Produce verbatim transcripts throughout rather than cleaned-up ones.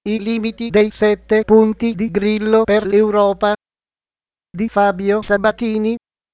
I limiti dei sette punti di Grillo per l'Europa di Fabio Sabatini.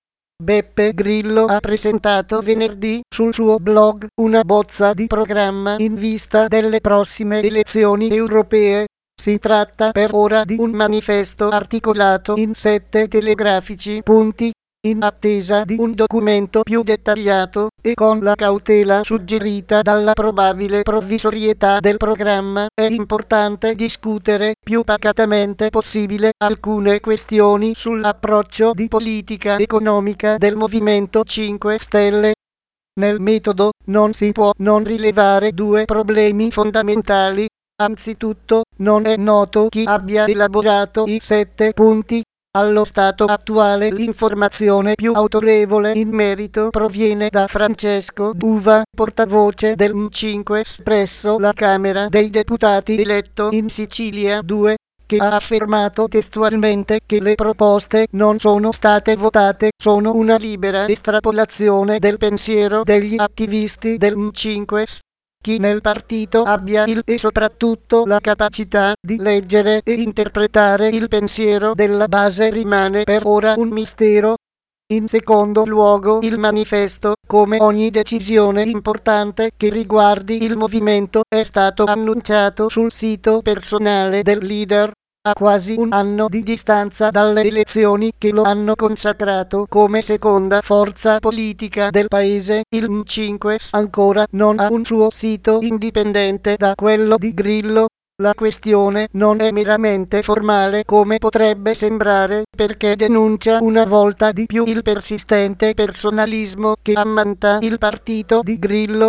Beppe Grillo ha presentato venerdì sul suo blog una bozza di programma in vista delle prossime elezioni europee. Si tratta per ora di un manifesto articolato in sette telegrafici punti, in attesa di un documento più dettagliato e con la cautela suggerita dalla probabile provvisorietà del programma. È importante discutere più pacatamente possibile alcune questioni sull'approccio di politica economica del Movimento cinque Stelle. Nel metodo non si può non rilevare due problemi fondamentali. Anzitutto, non è noto chi abbia elaborato i sette punti. Allo stato attuale l'informazione più autorevole in merito proviene da Francesco D'Uva, portavoce del M cinque presso la Camera dei Deputati eletto in Sicilia due, che ha affermato testualmente che le proposte non sono state votate, sono una libera estrapolazione del pensiero degli attivisti del M cinque. Chi nel partito abbia il e soprattutto la capacità di leggere e interpretare il pensiero della base rimane per ora un mistero. In secondo luogo, il manifesto, come ogni decisione importante che riguardi il movimento, è stato annunciato sul sito personale del leader, a quasi un anno di distanza dalle elezioni che lo hanno consacrato come seconda forza politica del paese. Il M cinque ancora non ha un suo sito indipendente da quello di Grillo. La questione non è meramente formale come potrebbe sembrare, perché denuncia una volta di più il persistente personalismo che ammanta il partito di Grillo.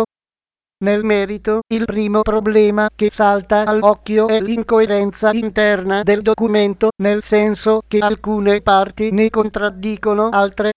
Nel merito, il primo problema che salta all'occhio è l'incoerenza interna del documento, nel senso che alcune parti ne contraddicono altre.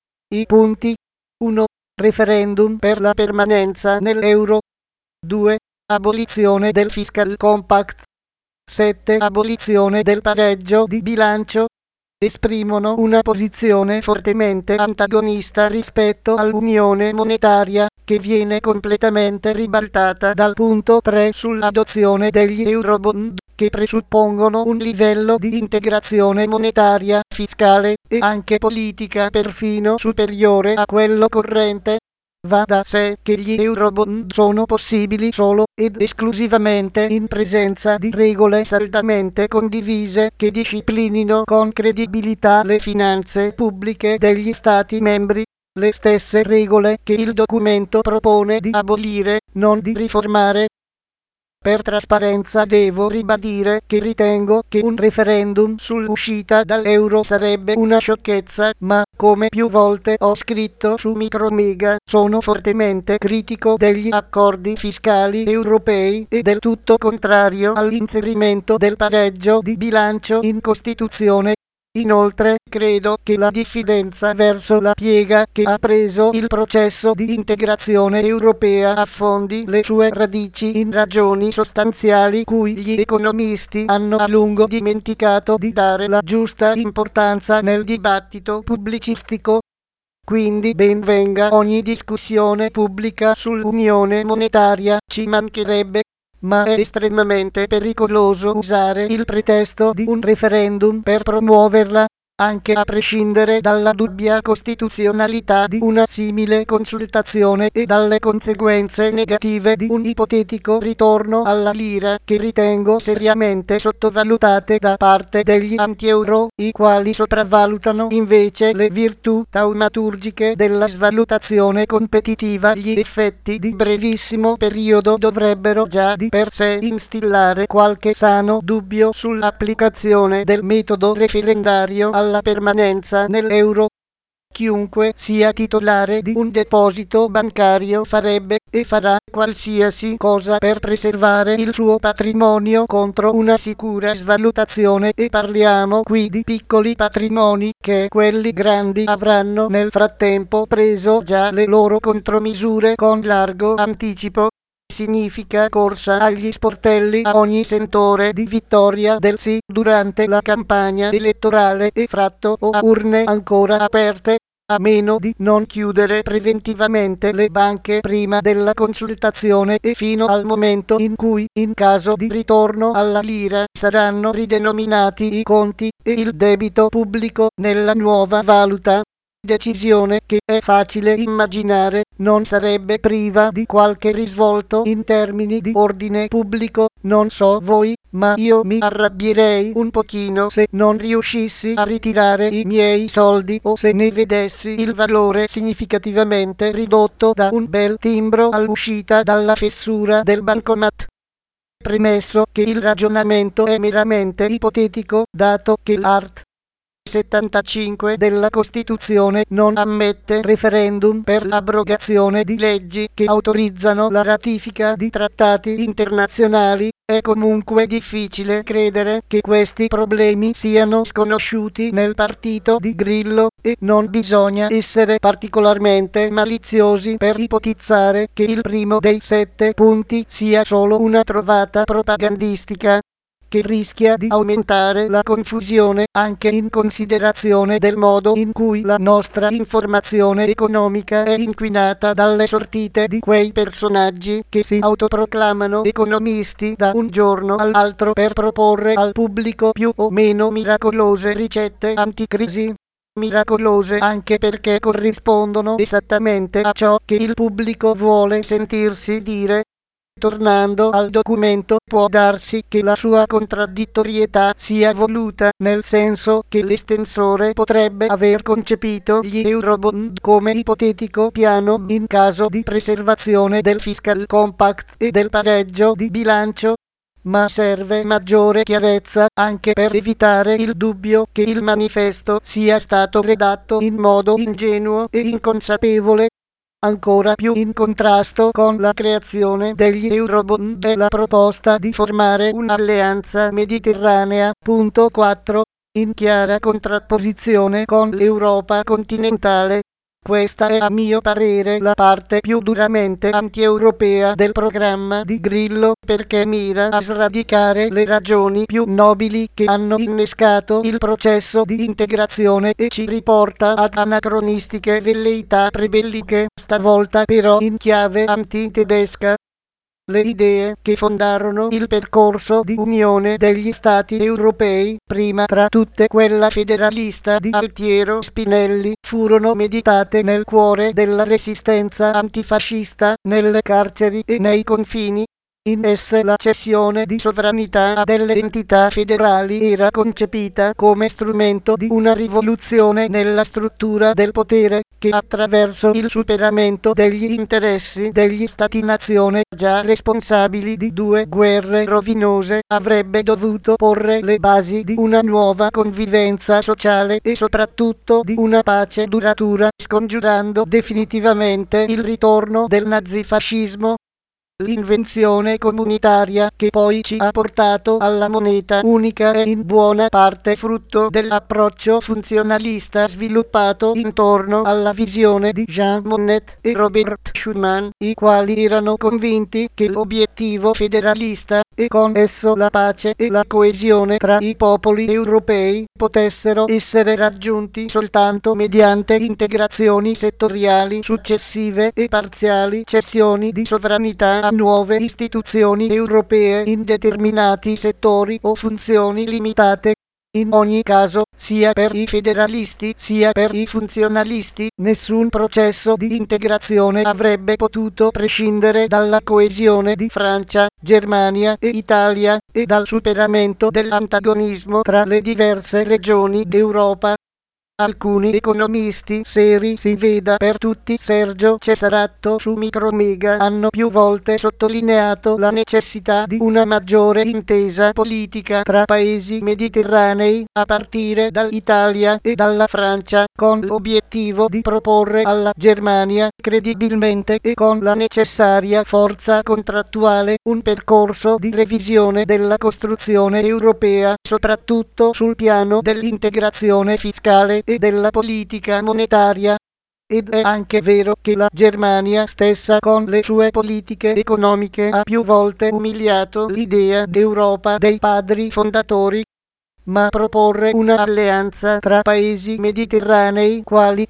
I punti: uno. Referendum per la permanenza nell'euro. due. Abolizione del Fiscal Compact. sette. Abolizione del pareggio di bilancio. Esprimono una posizione fortemente antagonista rispetto all'unione monetaria, che viene completamente ribaltata dal punto tre sull'adozione degli Eurobond, che presuppongono un livello di integrazione monetaria, fiscale e anche politica perfino superiore a quello corrente. Va da sé che gli Eurobond sono possibili solo ed esclusivamente in presenza di regole saldamente condivise che disciplinino con credibilità le finanze pubbliche degli Stati membri, le stesse regole che il documento propone di abolire, non di riformare. Per trasparenza devo ribadire che ritengo che un referendum sull'uscita dall'euro sarebbe una sciocchezza, ma, come più volte ho scritto su Micromega, sono fortemente critico degli accordi fiscali europei e del tutto contrario all'inserimento del pareggio di bilancio in Costituzione. Inoltre, credo che la diffidenza verso la piega che ha preso il processo di integrazione europea affondi le sue radici in ragioni sostanziali cui gli economisti hanno a lungo dimenticato di dare la giusta importanza nel dibattito pubblicistico. Quindi ben venga ogni discussione pubblica sull'unione monetaria, ci mancherebbe. Ma è estremamente pericoloso usare il pretesto di un referendum per promuoverla, anche a prescindere dalla dubbia costituzionalità di una simile consultazione e dalle conseguenze negative di un ipotetico ritorno alla lira, che ritengo seriamente sottovalutate da parte degli anti-euro, i quali sopravvalutano invece le virtù taumaturgiche della svalutazione competitiva. Gli effetti di brevissimo periodo dovrebbero già di per sé instillare qualche sano dubbio sull'applicazione del metodo referendario alla la permanenza nell'euro. Chiunque sia titolare di un deposito bancario farebbe e farà qualsiasi cosa per preservare il suo patrimonio contro una sicura svalutazione, e parliamo qui di piccoli patrimoni che quelli grandi avranno nel frattempo preso già le loro contromisure con largo anticipo. Significa corsa agli sportelli a ogni sentore di vittoria del sì durante la campagna elettorale e fratto o a urne ancora aperte. a meno di non chiudere preventivamente le banche prima della consultazione e fino al momento in cui, in caso di ritorno alla lira, saranno ridenominati i conti e il debito pubblico nella nuova valuta. Decisione che è facile immaginare non sarebbe priva di qualche risvolto in termini di ordine pubblico. Non so voi, ma io mi arrabbierei un pochino se non riuscissi a ritirare i miei soldi o se ne vedessi il valore significativamente ridotto da un bel timbro all'uscita dalla fessura del bancomat. Premesso che il ragionamento è meramente ipotetico, dato che l'art. settantacinque della Costituzione non ammette referendum per l'abrogazione di leggi che autorizzano la ratifica di trattati internazionali, è comunque difficile credere che questi problemi siano sconosciuti nel partito di Grillo e non bisogna essere particolarmente maliziosi per ipotizzare che il primo dei sette punti sia solo una trovata propagandistica che rischia di aumentare la confusione anche in considerazione del modo in cui la nostra informazione economica è inquinata dalle sortite di quei personaggi che si autoproclamano economisti da un giorno all'altro per proporre al pubblico più o meno miracolose ricette anticrisi. Miracolose anche perché corrispondono esattamente a ciò che il pubblico vuole sentirsi dire. Tornando al documento, può darsi che la sua contraddittorietà sia voluta, nel senso che l'estensore potrebbe aver concepito gli Eurobond come ipotetico piano in caso di preservazione del fiscal compact e del pareggio di bilancio. Ma serve maggiore chiarezza anche per evitare il dubbio che il manifesto sia stato redatto in modo ingenuo e inconsapevole. Ancora più in contrasto con la creazione degli Eurobond è la proposta di formare un'alleanza mediterranea. Punto quattro. In chiara contrapposizione con l'Europa continentale. Questa è a mio parere la parte più duramente anti-europea del programma di Grillo, perché mira a sradicare le ragioni più nobili che hanno innescato il processo di integrazione e ci riporta ad anacronistiche velleità prebelliche, stavolta però in chiave anti-tedesca. Le idee che fondarono il percorso di unione degli Stati europei, prima tra tutte quella federalista di Altiero Spinelli, furono meditate nel cuore della resistenza antifascista, nelle carceri e nei confini. In esse la cessione di sovranità delle entità federali era concepita come strumento di una rivoluzione nella struttura del potere, che attraverso il superamento degli interessi degli Stati-nazione già responsabili di due guerre rovinose avrebbe dovuto porre le basi di una nuova convivenza sociale e soprattutto di una pace duratura, scongiurando definitivamente il ritorno del nazifascismo. L'invenzione comunitaria che poi ci ha portato alla moneta unica è in buona parte frutto dell'approccio funzionalista sviluppato intorno alla visione di Jean Monnet e Robert Schuman, i quali erano convinti che l'obiettivo federalista e con esso la pace e la coesione tra i popoli europei potessero essere raggiunti soltanto mediante integrazioni settoriali successive e parziali cessioni di sovranità a nuove istituzioni europee in determinati settori o funzioni limitate. In ogni caso, sia per i federalisti sia per i funzionalisti, nessun processo di integrazione avrebbe potuto prescindere dalla coesione di Francia, Germania e Italia e dal superamento dell'antagonismo tra le diverse regioni d'Europa. Alcuni economisti seri, si veda per tutti Sergio Cesaratto su Micromega, hanno più volte sottolineato la necessità di una maggiore intesa politica tra paesi mediterranei, a partire dall'Italia e dalla Francia, con l'obiettivo di proporre alla Germania, credibilmente e con la necessaria forza contrattuale, un percorso di revisione della costruzione europea, soprattutto sul piano dell'integrazione fiscale e della politica monetaria. Ed è anche vero che la Germania stessa con le sue politiche economiche ha più volte umiliato l'idea d'Europa dei padri fondatori. Ma proporre una alleanza tra paesi mediterranei, quali poi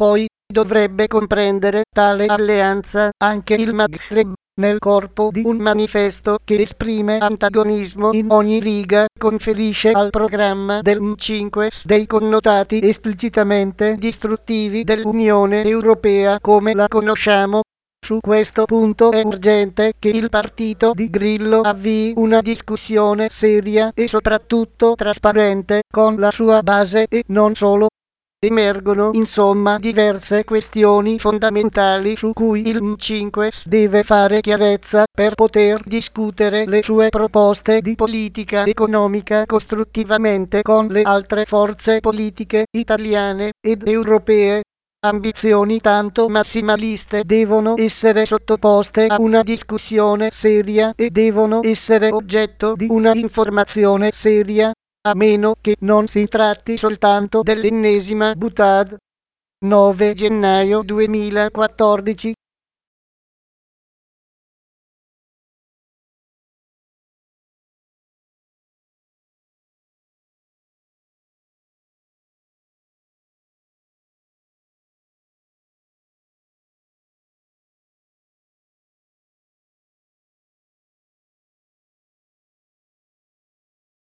dovrebbe comprendere tale alleanza anche il Maghreb, nel corpo di un manifesto che esprime antagonismo in ogni riga, conferisce al programma del M cinque dei connotati esplicitamente distruttivi dell'Unione Europea come la conosciamo. Su questo punto è urgente che il partito di Grillo avvii una discussione seria e soprattutto trasparente con la sua base e non solo. Emergono insomma diverse questioni fondamentali su cui il M cinque deve fare chiarezza per poter discutere le sue proposte di politica economica costruttivamente con le altre forze politiche italiane ed europee. Ambizioni tanto massimaliste devono essere sottoposte a una discussione seria e devono essere oggetto di una informazione seria, a meno che non si tratti soltanto dell'ennesima boutade. nove gennaio duemilaquattordici